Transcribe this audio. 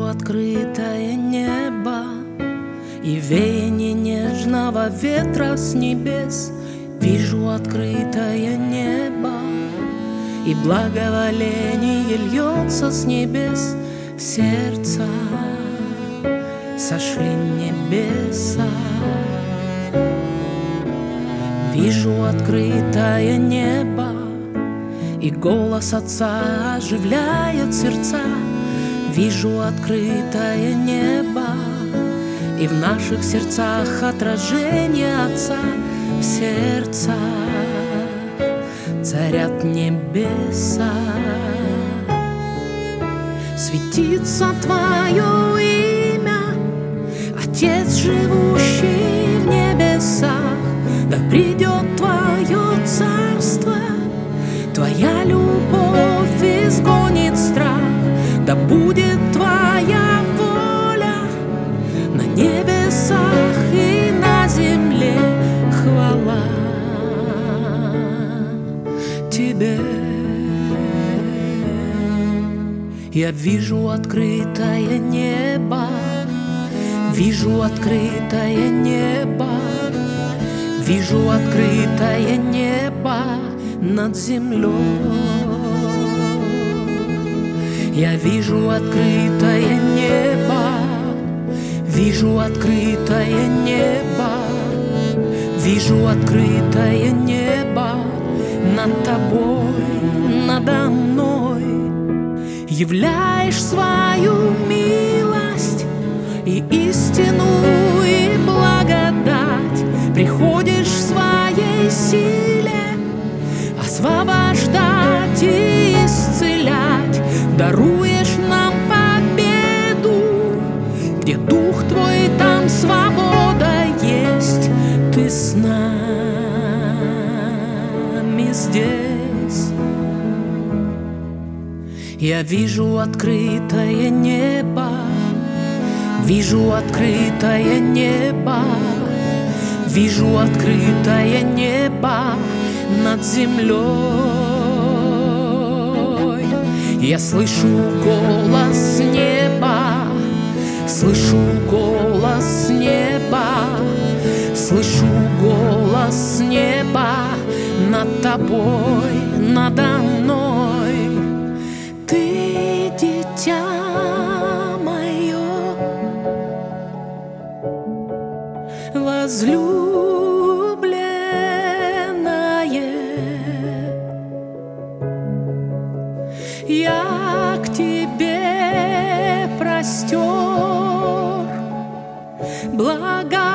Вижу открытое небо и веяние нежного ветра с небес. Вижу открытое небо, и благоволение льется с небес. В сердце сошли небеса. Вижу открытое небо, и голос Отца оживляет сердца. Вижу открытое небо, и в наших сердцах отражение Отца. В сердце царят небеса. Светится Твое имя, Отец, живущий в небесах. Да придет Твое царство, Твоя любовь изгонит страх. Да будет Твоя воля на небесах и на земле. Хвала Тебе. Я вижу открытое небо, вижу открытое небо, вижу открытое небо над землей. Я вижу открытое небо, вижу открытое небо, вижу открытое небо над Тобой, надо мной. Являешь свою милость и истину, и благодать. Приходишь в своей силе освобождать и исцелять. Даруешь нам победу, где Дух Твой, там свобода есть. Ты с нами здесь. Я вижу открытое небо, вижу открытое небо, вижу открытое небо над землей. Я слышу голос неба, слышу голос неба, слышу голос неба над Тобой, надо мной. Ты дитя мое, возлюбленное, я к Тебе простер благо.